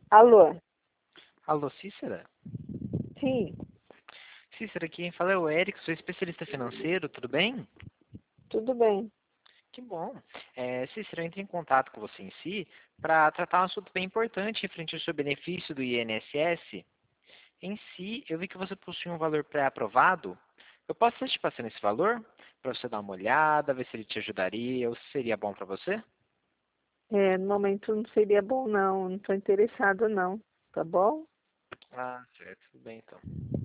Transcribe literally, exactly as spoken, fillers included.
Alô? Alô, Cícera? Sim, Cícera, quem fala é o Eric, sou especialista financeiro, tudo bem? tudo bem. Que bom. É, Cícera, eu entrei em contato com você em si para tratar um assunto bem importante em frente ao seu benefício do I N S S. Em si, eu vi que você possui um valor pré-aprovado. Eu posso estar te passando esse valor para você dar uma olhada, ver se ele te ajudaria ou se seria bom para você? É, no momento não seria bom não, não estou interessado não, tá bom? Ah, certo, tudo bem então.